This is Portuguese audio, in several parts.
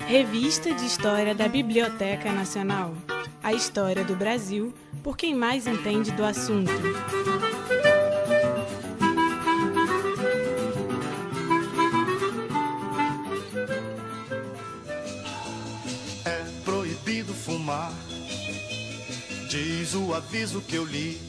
Revista de História da Biblioteca Nacional. A história do Brasil, por quem mais entende do assunto. É proibido fumar, diz o aviso que eu li.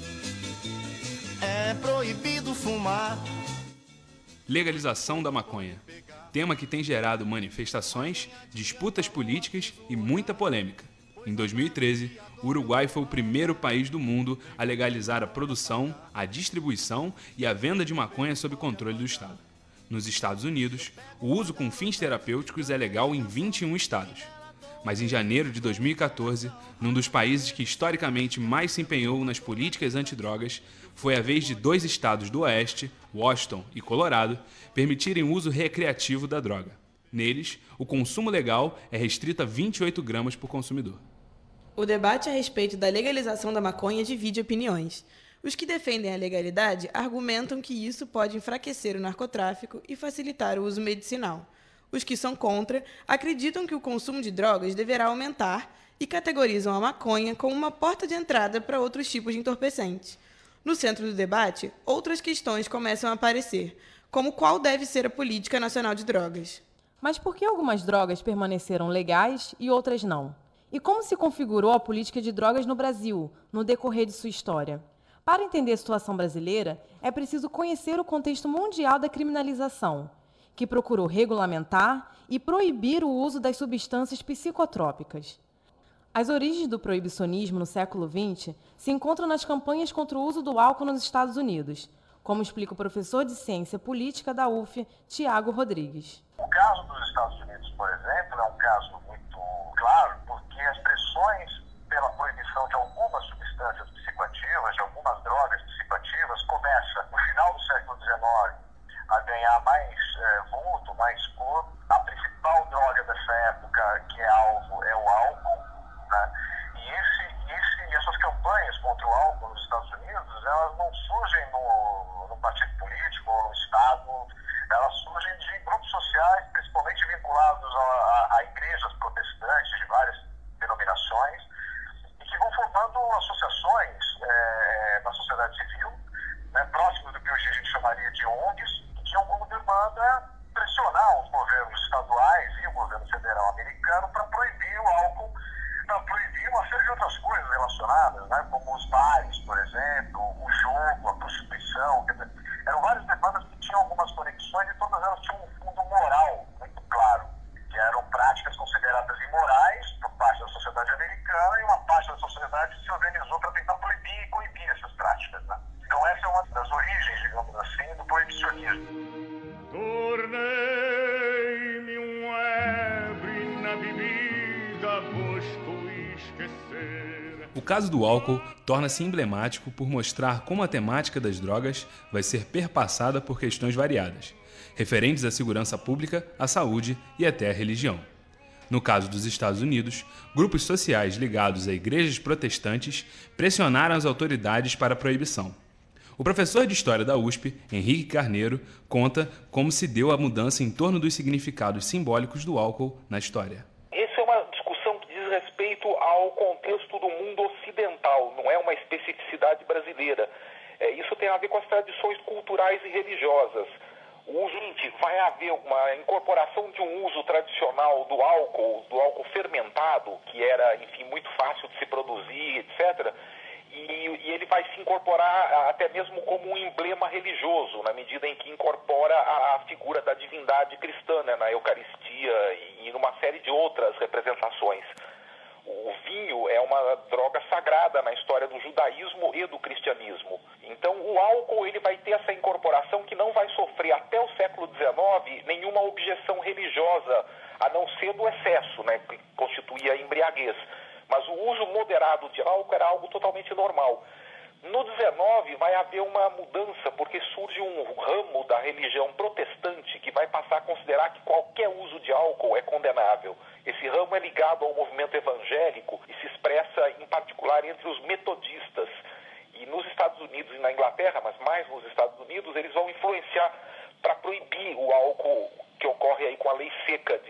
É proibido fumar. Legalização da maconha. Tema que tem gerado manifestações, disputas políticas e muita polêmica. Em 2013, o Uruguai foi o primeiro país do mundo a legalizar a produção, a distribuição e a venda de maconha sob controle do Estado. Nos Estados Unidos, o uso com fins terapêuticos é legal em 21 estados. Mas em janeiro de 2014, num dos países que historicamente mais se empenhou nas políticas antidrogas, foi a vez de 2 estados do Oeste, Washington e Colorado, permitirem o uso recreativo da droga. Neles, o consumo legal é restrito a 28 gramas por consumidor. O debate a respeito da legalização da maconha divide opiniões. Os que defendem a legalidade argumentam que isso pode enfraquecer o narcotráfico e facilitar o uso medicinal. Os que são contra acreditam que o consumo de drogas deverá aumentar e categorizam a maconha como uma porta de entrada para outros tipos de entorpecentes. No centro do debate, outras questões começam a aparecer, como qual deve ser a política nacional de drogas. Mas por que algumas drogas permaneceram legais e outras não? E como se configurou a política de drogas no Brasil, no decorrer de sua história? Para entender a situação brasileira, é preciso conhecer o contexto mundial da criminalização, que procurou regulamentar e proibir o uso das substâncias psicotrópicas. As origens do proibicionismo no século XX se encontram nas campanhas contra o uso do álcool nos Estados Unidos, como explica o professor de Ciência Política da UF, Tiago Rodrigues. O caso dos Estados Unidos, por exemplo, é um caso muito claro, porque as pressões pela proibição de algumas substâncias psicoativas, de algumas drogas psicoativas, começa no final do século XIX a ganhar mais vulto, mais corpo. A principal droga dessa época que é alvo é o álcool, né? E essas campanhas contra o álcool nos Estados Unidos, elas não surgem no partido político ou no Estado, elas surgem de grupos sociais, principalmente vinculados a igrejas protestantes de várias denominações, e que vão formando associações na sociedade civil, né, próximo do que hoje a gente chamaria de ONGs, que tinham como demanda pressionar os governos estaduais e o governo federal americano para proibir o álcool, para proibir uma série de outras coisas relacionadas, né, como os bares, por exemplo, o jogo, a prostituição. Quer dizer, eram várias demandas que tinham algumas conexões e todas elas tinham um fundo moral muito claro, que eram práticas consideradas imorais por parte da sociedade americana, e uma parte da sociedade se organizou para tentar proibir e coibir essas práticas, né? Então essa é uma das origens, digamos assim, do proibicionismo. Tornei-me ebre na bebida, posto esquecer. O caso do álcool torna-se emblemático por mostrar como a temática das drogas vai ser perpassada por questões variadas, referentes à segurança pública, à saúde e até à religião. No caso dos Estados Unidos, grupos sociais ligados a igrejas protestantes pressionaram as autoridades para a proibição. O professor de História da USP, Henrique Carneiro, conta como se deu a mudança em torno dos significados simbólicos do álcool na história. Essa é uma discussão que diz respeito ao contexto do mundo ocidental, não é uma especificidade brasileira. Isso tem a ver com as tradições culturais e religiosas. O seguinte, vai haver uma incorporação de um uso tradicional do álcool fermentado, que era, enfim, muito fácil de se produzir, etc., e ele vai se incorporar até mesmo como um emblema religioso, na medida em que incorpora a figura da divindade cristã, né, na Eucaristia e numa série de outras representações. O vinho é uma droga sagrada na história do judaísmo e do cristianismo. Então o álcool ele vai ter essa incorporação que não vai sofrer até o século XIX nenhuma objeção religiosa, a não ser do excesso, né, que constituía a embriaguez. Mas o uso moderado de álcool era algo totalmente normal. No 19 vai haver uma mudança, porque surge um ramo da religião protestante que vai passar a considerar que qualquer uso de álcool é condenável. Esse ramo é ligado ao movimento evangélico e se expressa em particular entre os metodistas. E nos Estados Unidos e na Inglaterra, mas mais nos Estados Unidos, eles vão influenciar para proibir o álcool, que ocorre aí com a Lei Seca de 19,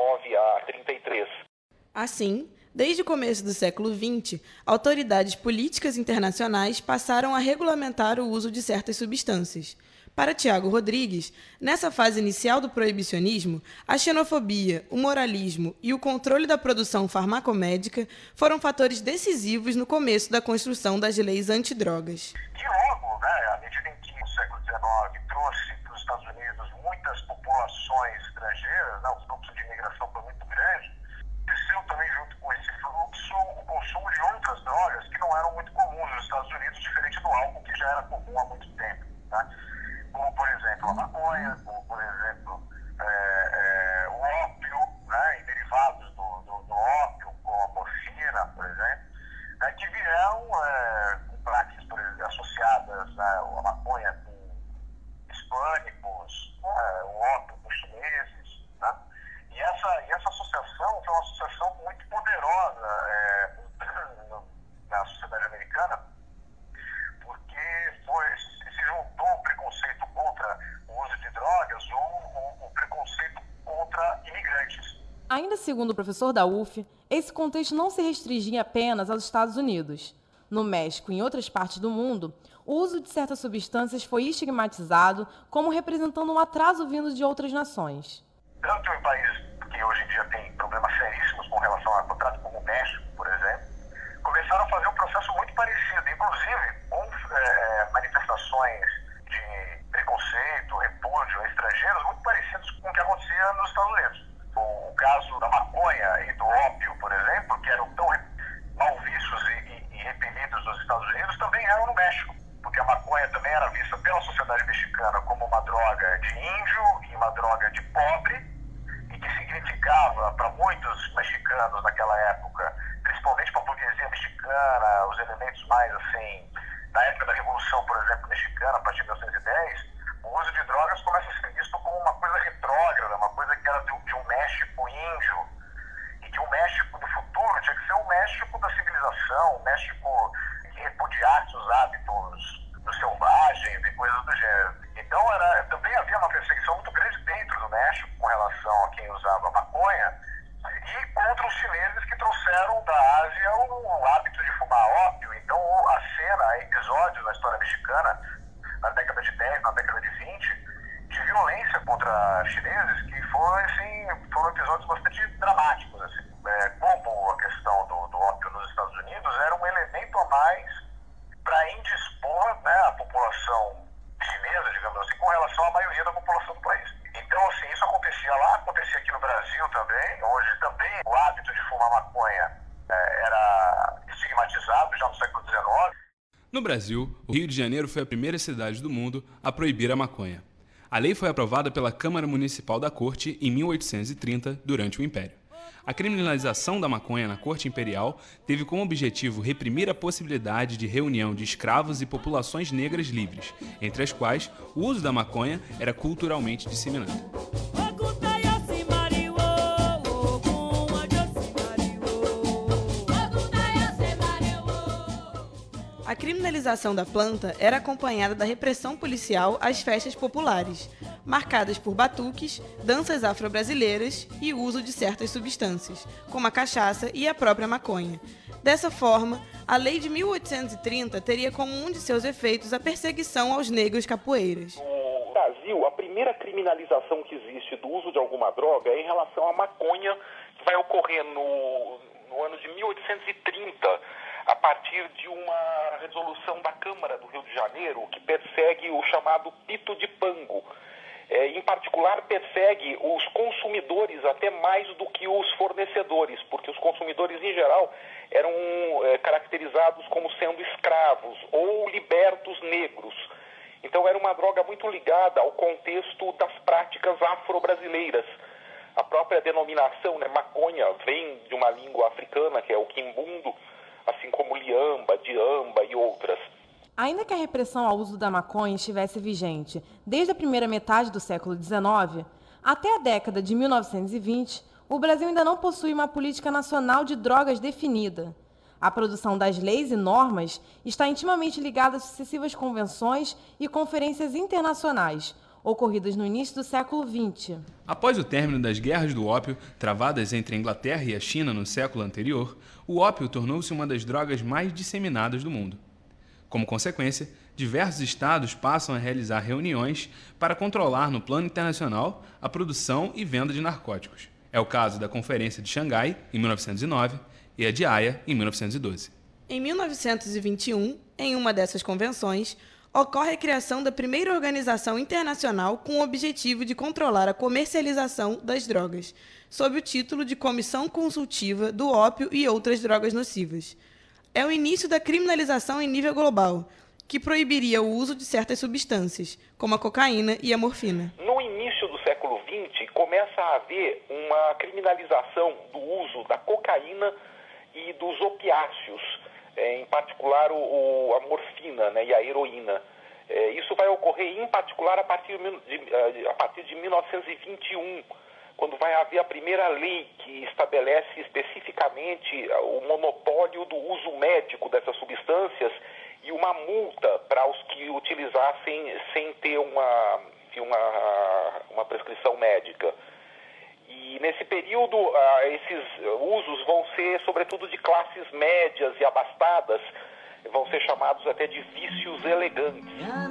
29 a 33. Assim, desde o começo do século XX, autoridades políticas internacionais passaram a regulamentar o uso de certas substâncias. Para Tiago Rodrigues, nessa fase inicial do proibicionismo, a xenofobia, o moralismo e o controle da produção farmacomédica foram fatores decisivos no começo da construção das leis antidrogas. E logo, à medida em que o século XIX trouxe para os Estados Unidos muitas populações estrangeiras, o fluxo de imigração foi muito grande, cresceu também junto com esse fluxo o consumo de outras drogas que não eram muito comuns nos Estados Unidos, diferente do álcool que já era comum há muito tempo. Como, por exemplo, a maconha, como, por exemplo, o ópio, e derivados do ópio, como a morfina, por exemplo, que vieram com práticas, por exemplo, associadas à maconha com hispânicos, o ópio com chineses. E essa associação foi uma associação muito poderosa na sociedade americana, porque se juntou o preconceito contra o uso de drogas ou o preconceito contra imigrantes. Ainda segundo o professor da UF, esse contexto não se restringia apenas aos Estados Unidos. No México e em outras partes do mundo, o uso de certas substâncias foi estigmatizado como representando um atraso vindo de outras nações. Tanto em países que hoje em dia têm problemas seríssimos com relação ao narcotráfico, como o México, por exemplo, começaram a fazer um processo muito parecido, inclusive com manifestações de preconceito, repúdio a estrangeiros muito parecidos com o que acontecia nos Estados Unidos. O caso da maconha e do ópio, por exemplo, que eram tão mal vistos e repelidos nos Estados Unidos, também eram no México, porque a maconha também era vista pela sociedade mexicana como uma droga de índio e uma droga de pobre, e que significava para muitos mexicanos naquela época, principalmente para a burguesia mexicana, os elementos mais assim, na época da Revolução, por exemplo, mexicana, a partir de 1910, o uso de drogas começa a ser visto como uma coisa retrógrada, uma coisa que era de um México índio, e que o México do futuro tinha que ser o México da civilização, o México que repudiasse os hábitos dos selvagens e coisas do gênero. Então também havia uma perseguição muito grande dentro do México com relação a quem usava maconha e contra os chineses que trouxeram da Ásia o hábito de fumar ópio. Então a cena, episódios na história mexicana, na década de 10, na década de 20, de violência contra chineses que foram episódios bastante dramáticos. Assim. Como a questão do ópio nos Estados Unidos era um elemento a mais para indispor a população chinesa, digamos assim, com relação à maioria da população do país. Então, assim, isso acontecia lá, acontecia aqui no Brasil também. Hoje também o hábito de fumar maconha era estigmatizado já no século XIX. No Brasil, o Rio de Janeiro foi a primeira cidade do mundo a proibir a maconha. A lei foi aprovada pela Câmara Municipal da Corte em 1830, durante o Império. A criminalização da maconha na Corte Imperial teve como objetivo reprimir a possibilidade de reunião de escravos e populações negras livres, entre as quais o uso da maconha era culturalmente disseminado. A criminalização da planta era acompanhada da repressão policial às festas populares, marcadas por batuques, danças afro-brasileiras e uso de certas substâncias, como a cachaça e a própria maconha. Dessa forma, a Lei de 1830 teria como um de seus efeitos a perseguição aos negros capoeiras. No Brasil, a primeira criminalização que existe do uso de alguma droga é em relação à maconha, que vai ocorrer no ano de 1830, a partir de uma resolução da Câmara do Rio de Janeiro que persegue o chamado pito de pango. Em particular, persegue os consumidores até mais do que os fornecedores, porque os consumidores, em geral, eram caracterizados como sendo escravos ou libertos negros. Então, era uma droga muito ligada ao contexto das práticas afro-brasileiras. A própria denominação, maconha, vem de uma língua africana, que é o quimbundo, assim como liamba, diamba e outras. Ainda que a repressão ao uso da maconha estivesse vigente desde a primeira metade do século XIX, até a década de 1920, o Brasil ainda não possui uma política nacional de drogas definida. A produção das leis e normas está intimamente ligada a sucessivas convenções e conferências internacionais, ocorridas no início do século XX. Após o término das guerras do ópio, travadas entre a Inglaterra e a China no século anterior, o ópio tornou-se uma das drogas mais disseminadas do mundo. Como consequência, diversos estados passam a realizar reuniões para controlar no plano internacional a produção e venda de narcóticos. É o caso da Conferência de Xangai, em 1909, e a de Haia, em 1912. Em 1921, em uma dessas convenções, ocorre a criação da primeira organização internacional com o objetivo de controlar a comercialização das drogas, sob o título de Comissão Consultiva do Ópio e Outras Drogas Nocivas. É o início da criminalização em nível global, que proibiria o uso de certas substâncias, como a cocaína e a morfina. No início do século XX, começa a haver uma criminalização do uso da cocaína e dos opiáceos, em particular a morfina, né, e a heroína. Isso vai ocorrer, em particular, a partir de 1921, quando vai haver a primeira lei que estabelece especificamente o monopólio do uso médico dessas substâncias e uma multa para os que utilizassem sem ter uma prescrição médica. E nesse período, esses usos vão ser, sobretudo, de classes médias e abastadas, vão ser chamados até de vícios elegantes.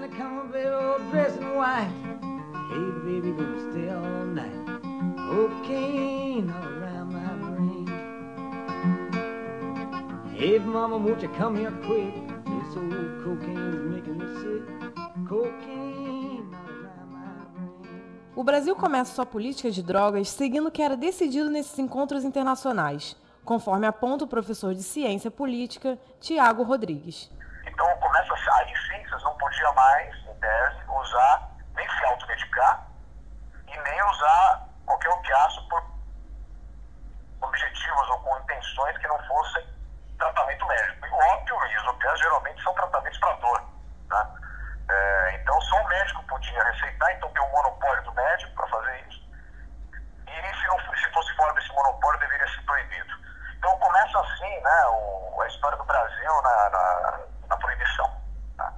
O Brasil começa sua política de drogas seguindo o que era decidido nesses encontros internacionais, conforme aponta o professor de Ciência Política, Tiago Rodrigues. Então começa aí sim, vocês não podiam mais, em tese, usar, nem se automedicar e nem usar qualquer opiáceo por objetivos ou com intenções que não fossem tratamento médico. E o ópio e os opiáceos geralmente são tratamentos para dor, né? Então só o médico podia receitar, então tem um monopólio do médico para fazer isso. E se fosse fora desse monopólio, deveria ser proibido. Então começa assim, né, a história do Brasil na proibição. Tá?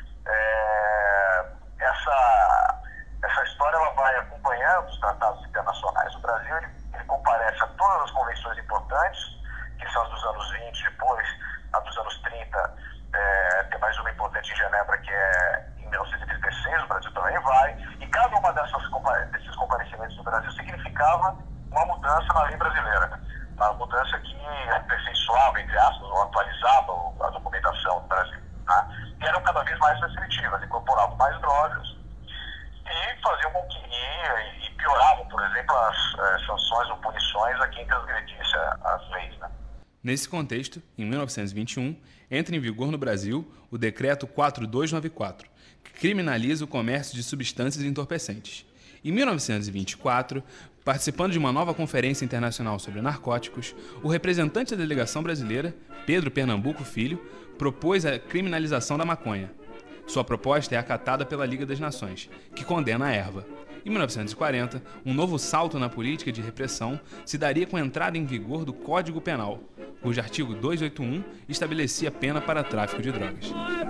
Essa história ela vai acompanhando os tratados internacionais. O Brasil ele comparece a todas as convenções importantes, que são as dos anos 20, depois a dos anos 30, tem mais uma importante em Genebra, que é em 1936, o Brasil também vai, e cada uma desses comparecimentos do Brasil significava uma mudança na lei brasileira, uma mudança que aperfeiçoava, entre aspas, ou atualizava a documentação do Brasil, né? E eram cada vez mais restritivas, incorporavam mais drogas e faziam com que e pioravam, por exemplo, as sanções ou punições a quem transgredisse as leis, né? Nesse contexto, em 1921, entra em vigor no Brasil o Decreto 4294, que criminaliza o comércio de substâncias entorpecentes. Em 1924, participando de uma nova conferência internacional sobre narcóticos, o representante da delegação brasileira, Pedro Pernambuco Filho, propôs a criminalização da maconha. Sua proposta é acatada pela Liga das Nações, que condena a erva. Em 1940, um novo salto na política de repressão se daria com a entrada em vigor do Código Penal, cujo artigo 281 estabelecia pena para tráfico de drogas.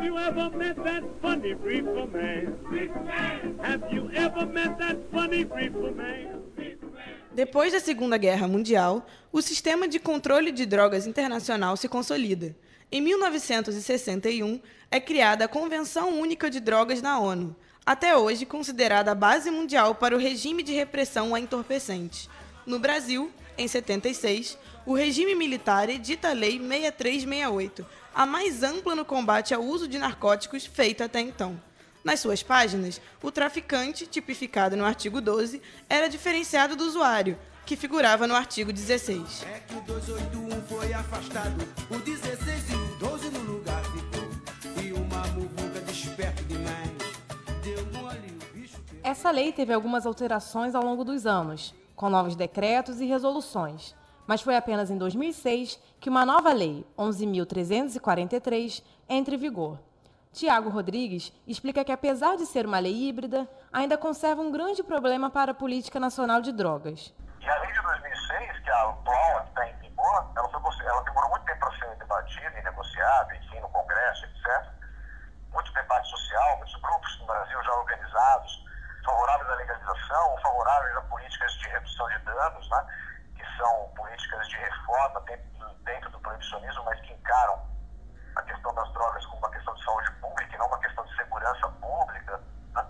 Depois da Segunda Guerra Mundial, o sistema de controle de drogas internacional se consolida. Em 1961, é criada a Convenção Única de Drogas na ONU, até hoje considerada a base mundial para o regime de repressão a entorpecentes. No Brasil, em 76, o regime militar edita a Lei 6368, a mais ampla no combate ao uso de narcóticos feita até então. Nas suas páginas, o traficante, tipificado no artigo 12, era diferenciado do usuário, que figurava no artigo 16. É que o 281 foi afastado, o 16 e o 12 no lugar ficou, e uma muvuca desperto demais, deu mole o bicho que... Essa lei teve algumas alterações ao longo dos anos, com novos decretos e resoluções, mas foi apenas em 2006 que uma nova lei, 11.343, entra em vigor. Tiago Rodrigues explica que, apesar de ser uma lei híbrida, ainda conserva um grande problema para a política nacional de drogas. E a lei de 2006, que é a atual, que está em vigor, ela demorou muito tempo para ser debatida e negociada, enfim, no Congresso, etc. Muito debate social, muitos grupos no Brasil já organizados, favoráveis à legalização ou favoráveis a políticas de redução de danos, né, que são políticas de reforma dentro do proibicionismo, mas que encaram a questão das drogas como uma questão de saúde pública e não uma questão de segurança pública, né?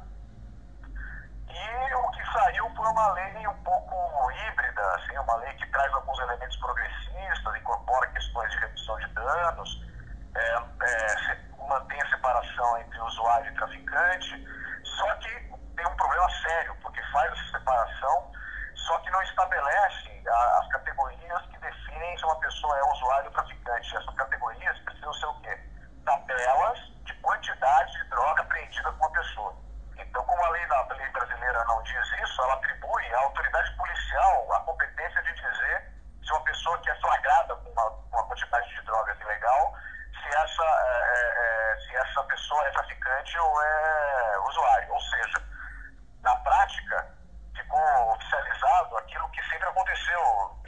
E o que saiu foi uma lei um pouco híbrida, assim, uma lei que traz alguns elementos progressistas, incorpora questões de redução de danos, mantém a separação entre usuário e traficante, só que tem um problema sério, porque faz essa separação, só que não estabelece as categorias que definem se uma pessoa é usuário ou traficante. Essas categorias precisam ser o quê? Tabelas de quantidade de droga apreendida com uma pessoa. Então, como a lei brasileira não diz isso, ela atribui à autoridade policial a competência de dizer se uma pessoa que é flagrada com uma quantidade de drogas ilegal, se essa pessoa é traficante ou é usuário. Ou seja, na prática, ficou oficializado aquilo que sempre aconteceu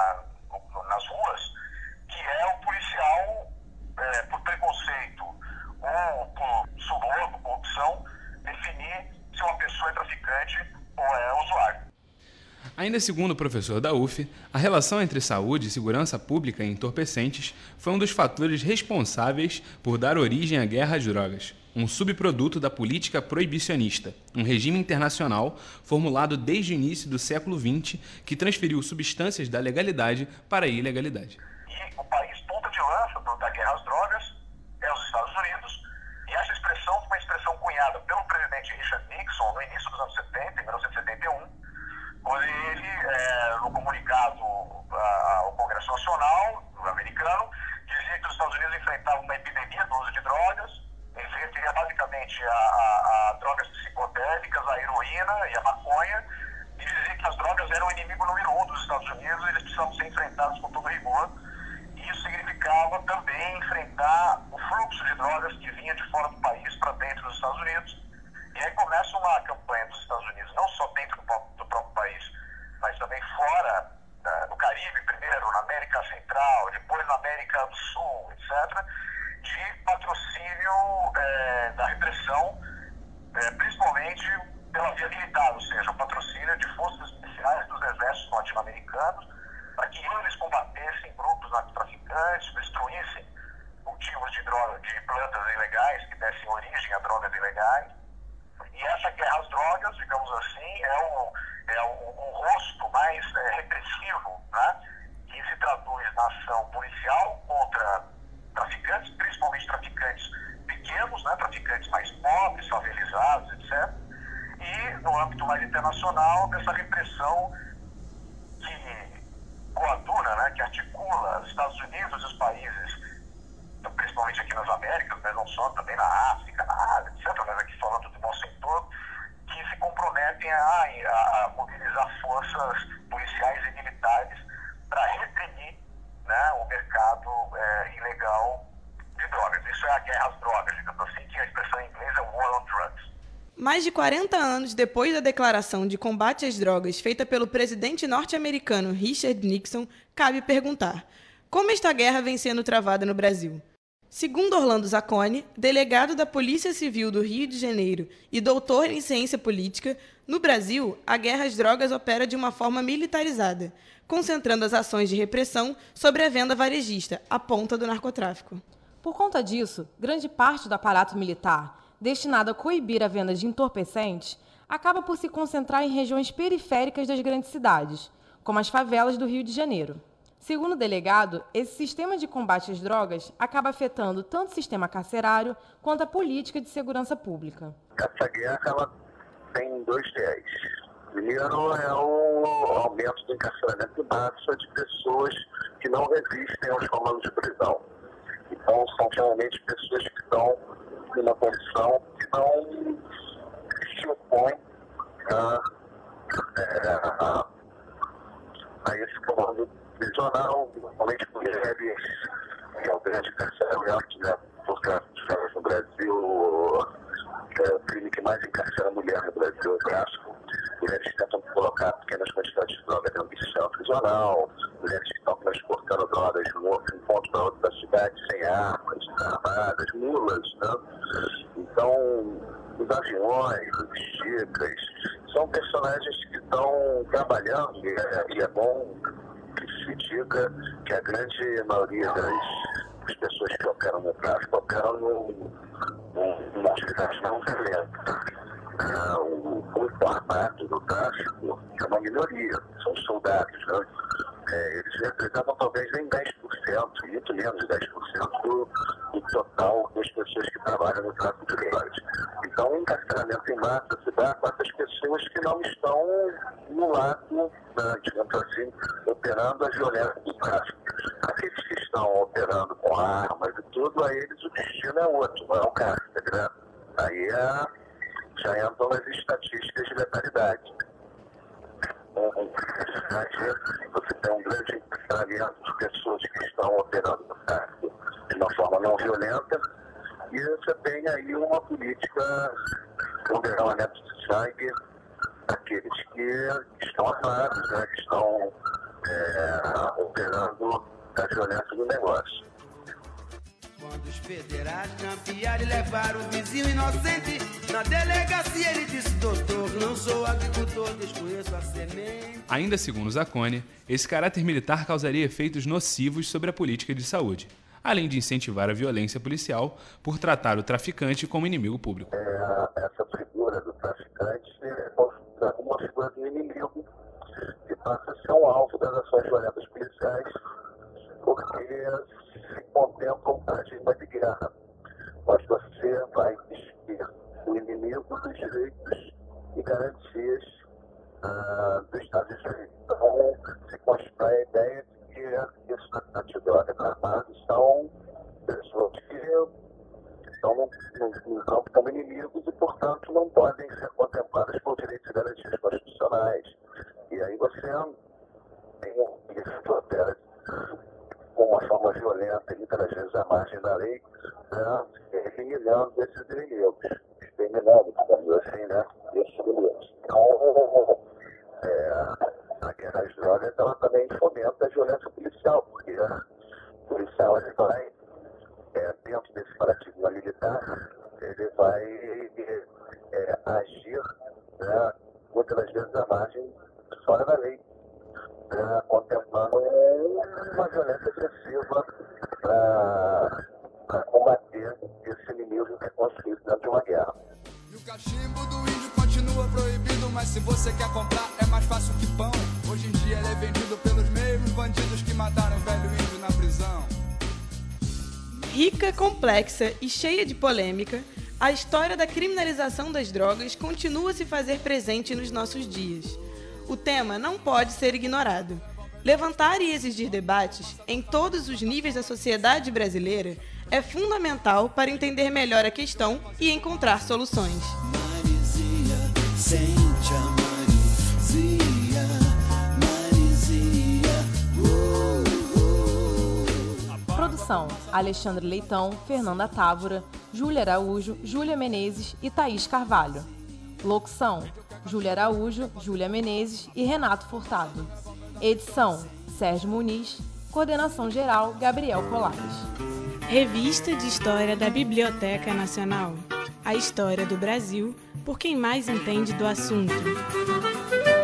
nas ruas, que é o policial, por preconceito ou por suborno, corrupção, definir se uma pessoa é traficante ou é usuário. Ainda segundo o professor da UF, a relação entre saúde e segurança pública e entorpecentes foi um dos fatores responsáveis por dar origem à guerra às drogas, um subproduto da política proibicionista, um regime internacional formulado desde o início do século XX que transferiu substâncias da legalidade para a ilegalidade. E o país ponta de lança da guerra às drogas é os Estados Unidos, e essa expressão foi uma expressão cunhada pelo presidente Richard Nixon no início dos anos 70, em 1971, quando ele, no comunicado ao Congresso Nacional americano, dizia que os Estados Unidos enfrentavam uma epidemia do uso de drogas, seria basicamente a drogas psicodélicas, a heroína e a maconha, e dizia que as drogas eram o inimigo número 1 dos Estados Unidos e eles precisavam ser enfrentados com todo rigor. E isso significava também enfrentar o fluxo de drogas que vinha de fora do país para dentro dos Estados Unidos. E aí começa uma campanha dos Estados Unidos, não só dentro do próprio país, mas também fora, no Caribe primeiro, na América Central, depois na América do Sul, etc., de patrocínio da repressão, principalmente pela via militar, ou seja, o patrocínio de forças especiais dos exércitos latino-americanos, para que eles combatessem grupos narcotraficantes, destruíssem cultivos de plantas ilegais que dessem origem a drogas ilegais. E essa guerra às drogas, digamos assim, é o rosto mais repressivo, né, que se traduz na ação policial contra traficantes, principalmente traficantes pequenos, né, traficantes mais pobres, favelizados, etc. E no âmbito mais internacional, dessa repressão que coaduna, né, que articula os Estados Unidos e os países, principalmente aqui nas Américas, mas não só, também na África, na Ásia, etc., mas aqui falando do nosso entorno, que se comprometem a mobilizar forças policiais e militares para reprimir, né, o mercado ilegal de drogas. Isso é a guerra às drogas, digamos assim, que a expressão em inglês é War on Drugs. Mais de 40 anos depois da declaração de combate às drogas feita pelo presidente norte-americano Richard Nixon, cabe perguntar: como esta guerra vem sendo travada no Brasil? Segundo Orlando Zacconi, delegado da Polícia Civil do Rio de Janeiro e doutor em ciência política, no Brasil, a guerra às drogas opera de uma forma militarizada, concentrando as ações de repressão sobre a venda varejista, a ponta do narcotráfico. Por conta disso, grande parte do aparato militar, destinado a coibir a venda de entorpecentes, acaba por se concentrar em regiões periféricas das grandes cidades, como as favelas do Rio de Janeiro. Segundo o delegado, esse sistema de combate às drogas acaba afetando tanto o sistema carcerário quanto a política de segurança pública. Essa guerra ela tem dois viés. Primeiro é o aumento do encarceramento em massa de pessoas que não resistem aos comandos de prisão. Então, são geralmente pessoas que estão em uma condição que não se opõe a esse comando prisional, normalmente mulheres, que é o grande carceramento, né? Porque no Brasil, o crime que mais encarcera a mulher no Brasil é o tráfico. Mulheres tentam colocar pequenas quantidades de droga dentro do sistema prisional, mulheres que estão transportando drogas de um ponto para outro da cidade sem armas, armadas, mulas, né? Então, os aviões, os tigres, são personagens que estão trabalhando, e é bom que se diga que a grande maioria das pessoas que operam no tráfico operam numa atividade não violenta. O grupo armado do tráfico é uma minoria, são soldados, né? Eles representam talvez nem 10%, muito menos de 10% do total das pessoas que trabalham no tráfico de drogas. Então, o encarceramento em massa se dá com essas pessoas que não estão no lado, digamos assim, operando a violência do tráfico. Aqueles que estão operando com armas e tudo, a eles o destino é outro, não é o cárcere, né? Aí já entram nas estatísticas de letalidade. Você tem um grande encarceramento de pessoas que estão operando no tráfico de uma forma não violenta, e você tem aí uma política de um derramamento de sangue daqueles que estão armados, né, que estão operando a violência do negócio. Quando os federais campearam e levaram o vizinho inocente na delegacia, ele disse: doutor, não sou agricultor, desconheço a semente. Ainda segundo Zacconi, esse caráter militar causaria efeitos nocivos sobre a política de saúde, além de incentivar a violência policial por tratar o traficante como inimigo público. Essa figura do traficante é considerada uma figura do inimigo que passa a ser um alvo das ações violentas policiais, porque se contempla um paradigma de guerra, mas você vai despir o inimigo dos direitos e garantias do Estado de Direito. Então, se constrói a ideia de que esses antidrogas armados são pessoas que estão no campo como inimigos e, portanto, não podem ser contempladas por direitos e garantias constitucionais. E aí você tem um opera com uma forma violenta, muitas vezes à margem da lei, né, eliminando esses inimigos, exterminando, digamos assim, né, esses inimigos. Então, a guerra às drogas, ela também fomenta a violência policial, porque o policial ele vai, dentro desse paradigma militar, ele vai agir, né, muitas das vezes à margem fora da lei, contemplando uma violência agressiva para combater esse inimigo que é construído dentro de uma guerra. E o cachimbo do índio continua proibido, mas se você quer comprar é mais fácil que pão. Hoje em dia ele é vendido pelos mesmos bandidos que mataram o velho índio na prisão. Rica, complexa e cheia de polêmica, a história da criminalização das drogas continua a se fazer presente nos nossos dias. O tema não pode ser ignorado. Levantar e exigir debates em todos os níveis da sociedade brasileira é fundamental para entender melhor a questão e encontrar soluções. Marizinha, sente a Marizinha, Marizinha, Produção: Alexandre Leitão, Fernanda Távora, Júlia Araújo, Júlia Menezes e Thaís Carvalho. Locução: Júlia Araújo, Júlia Menezes e Renato Furtado. Edição: Sérgio Muniz. Coordenação geral: Gabriel Colares. Revista de História da Biblioteca Nacional. A história do Brasil por quem mais entende do assunto.